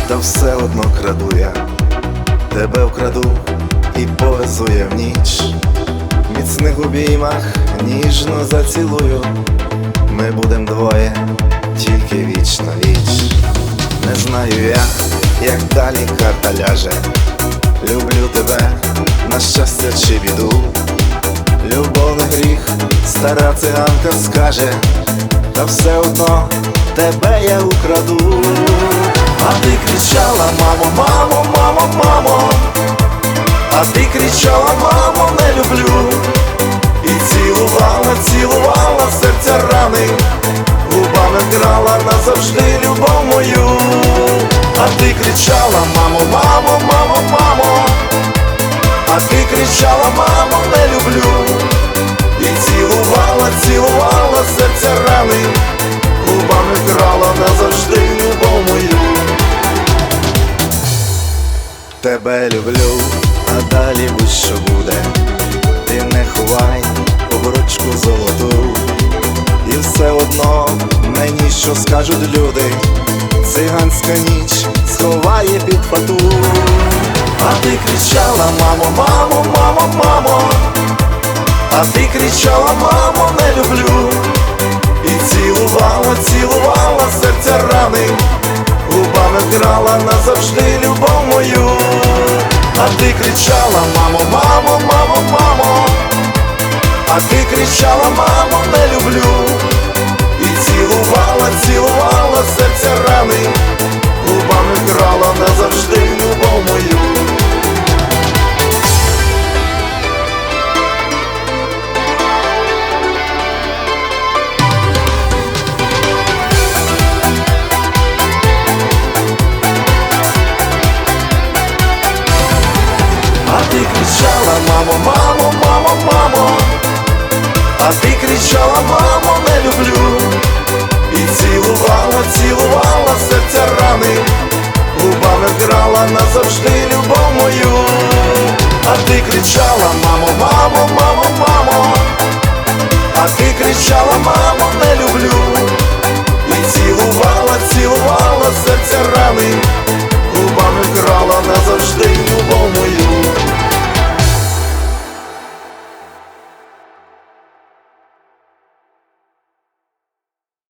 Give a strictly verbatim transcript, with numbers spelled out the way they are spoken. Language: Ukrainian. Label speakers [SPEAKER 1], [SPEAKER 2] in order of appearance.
[SPEAKER 1] та все одно краду я, тебе вкраду і повезу я в ніч. В міцних обіймах ніжно зацілую, ми будем двоє, тільки віч на віч. Не знаю я, як далі карта ляже, люблю тебе, на щастя чи біду. Любов не гріх, стара циганка скаже, та все одно тебе я украду. А ти кричала: мамо, мамо, мамо, мамо. А ти кричала: мамо, не люблю. І цілувала, цілувала серця рани, губами вкрала назавжди любов мою. А ти кричала: мамо, мамо, мамо, мамо. А ти кричала: мамо, не люблю. І цілувала, цілувала серця рани, губами вкрала назавжди любов мою. Тебе люблю, а далі будь-що буде, ти не ховай обручку золоту. І все одно мені що скажуть люди, циганська ніч сховає під фату. А ти кричала: мамо, мамо, мамо, мамо. А ти кричала: мамо, не люблю. І цілувала, цілувала серця рани, губами вкрала назавжди любов мою. А ти кричала: мамо, мамо, мамо, мамо. А ти кричала: мамо, не люблю. І цілувала, цілувала серця рани, губами вкрала назавжди любов мою. А ти кричала: мамо, мамо, мамо, мамо. А ти кричала: мамо, не люблю. І цілувала, цілувала серця рани, губами вкрала назавжди любов мою. А ти кричала: мамо, мамо, мамо, мамо. А ти кричала: мамо, не люблю.